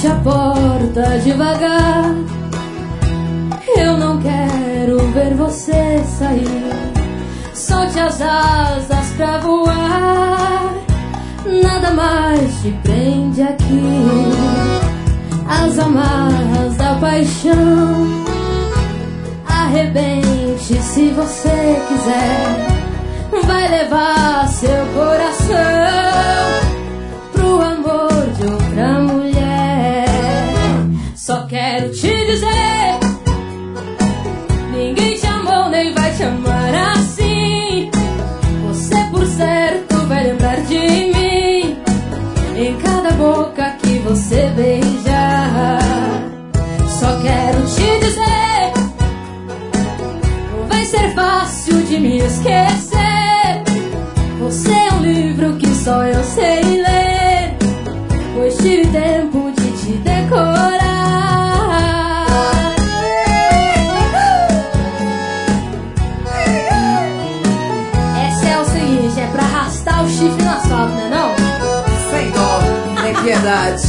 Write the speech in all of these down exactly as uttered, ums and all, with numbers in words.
feche a porta devagar. Eu não quero ver você sair. Solte as asas pra voar. Nada mais te prende aqui. As amarras da paixão. Arrebente se você quiser. Vai levar seu coração pro amor de outra mulher. Só quero te dizer, ninguém te amou nem vai te amar assim. Você por certo vai lembrar de mim em cada boca que você beija. Só quero te dizer, não vai ser fácil de me esquecer. Você é um livro que só eu sei ler, pois tive tempo de te decorar. Essa é o seguinte, é pra arrastar o chifre no asfalto, né não? Sem dó, nem piedade.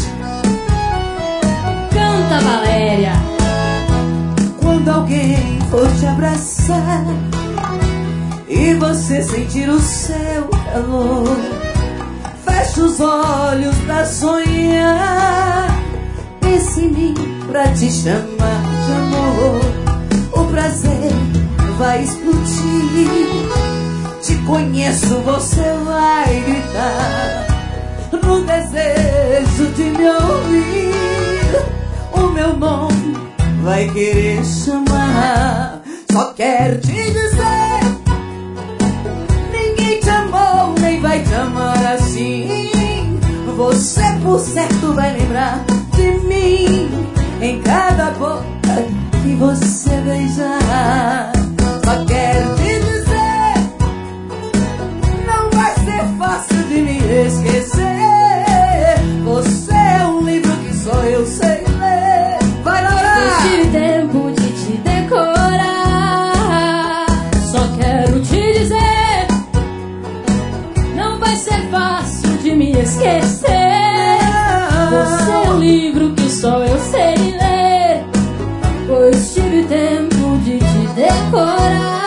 Canta, Valéria. Quando alguém for te abraçar e você sentir o seu calor, feche os olhos pra sonhar. Pense em mim pra te chamar de amor. O prazer vai explodir. Te conheço, você vai gritar no desejo de me ouvir. O meu nome vai querer chamar. Só quero te dizer, ninguém te amou nem vai te amar assim. Você por certo vai lembrar de mim em cada boca que você beijar. Só quero te dizer, não vai ser fácil de me esquecer. Você é um livro que só eu sei ler. Vai, Laura! Eu tive tempo de te decorar. Só quero te dizer, não vai ser fácil de me esquecer. Você é um livro que só eu sei ler, pois tive tempo de te decorar.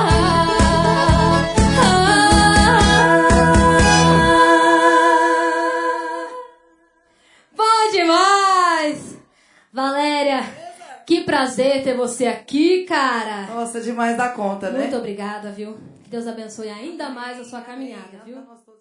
Bom demais! Valéria, que prazer ter você aqui, cara. Nossa, demais da conta, né? Muito obrigada, viu? Que Deus abençoe ainda mais a sua caminhada, viu?